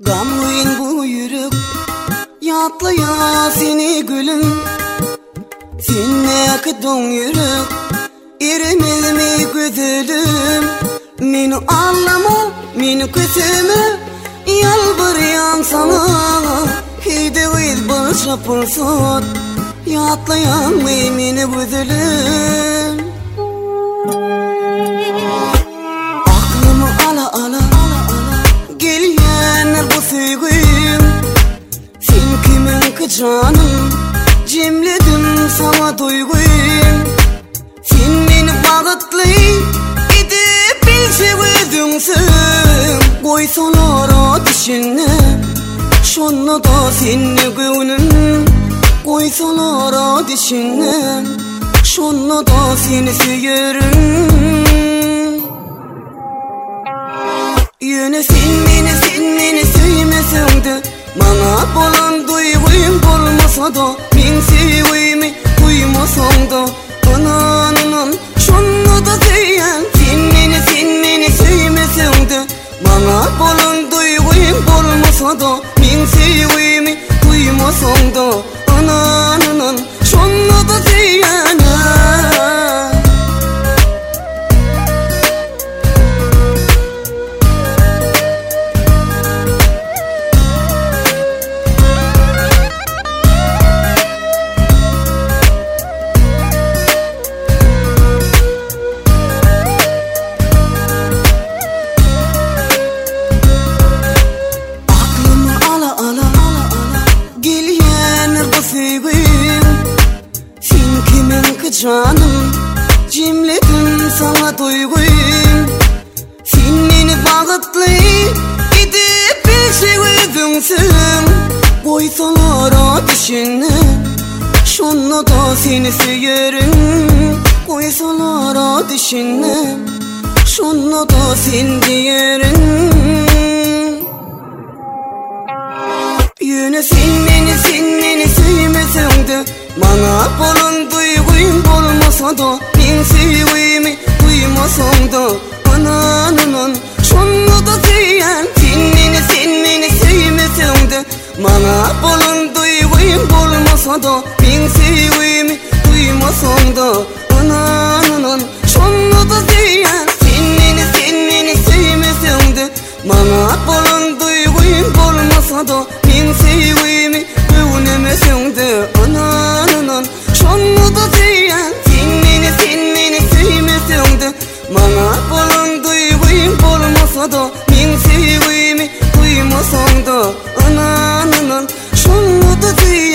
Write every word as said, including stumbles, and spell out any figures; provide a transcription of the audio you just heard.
Gamlıyın bu yürek yatlaya seni gülüm. Sen akıdın yürek erimez mi güzelim. Meni anlama, meni küseme, yalvarıyan sana. Heyde biz barışa fırsat yatlayan mı meni güzelim. Aklımı ala ala gelyenler bu sevgim. Sen kimin ki canım, cimledim sana duygum. Sen beni bağıtlı edip bilse özünsün. Koysalara dişine, şonna da seni gönlüm. Koysalara dişine, şonna da seni severim. Yine sen beni, sen beni sevmesin de, bana bolan duygum olmasa da, ben sevimi duymasam da, anan anan şunu da diyen. Sen beni, sen beni sevmesin de, bana bolan duygum olmasa da, ben sevimi duymasam da, anan anan şunu da diyen. Sen kimin ki canım, cimledim sana duygum. Sen beni bağıtlı edip bilse özünsün. Koysalara dişine, şonna da seni severim. Koysalara dişine, şonna da seni diyerim. Yine sen beni, sen beni sevmesin de, bana bolan duygum olmasa da, ben sevimi duymasam da, anan anan şunu da diyen. Sen beni, sen beni sevmesin de, bana bolan duygum olmasa da, ben sevimi duymasam da, anan anan şunu da diyen. Sen beni, sen beni sevmesin de, bana bolan duygum olmasa da, ben sevimi duymasam da, anan anan şunu da diyen. Sen beni, sen beni sevmesin de, bana bolan duygum olmasa da, ben sevimi duymasam da, anan anan şunu da diyen.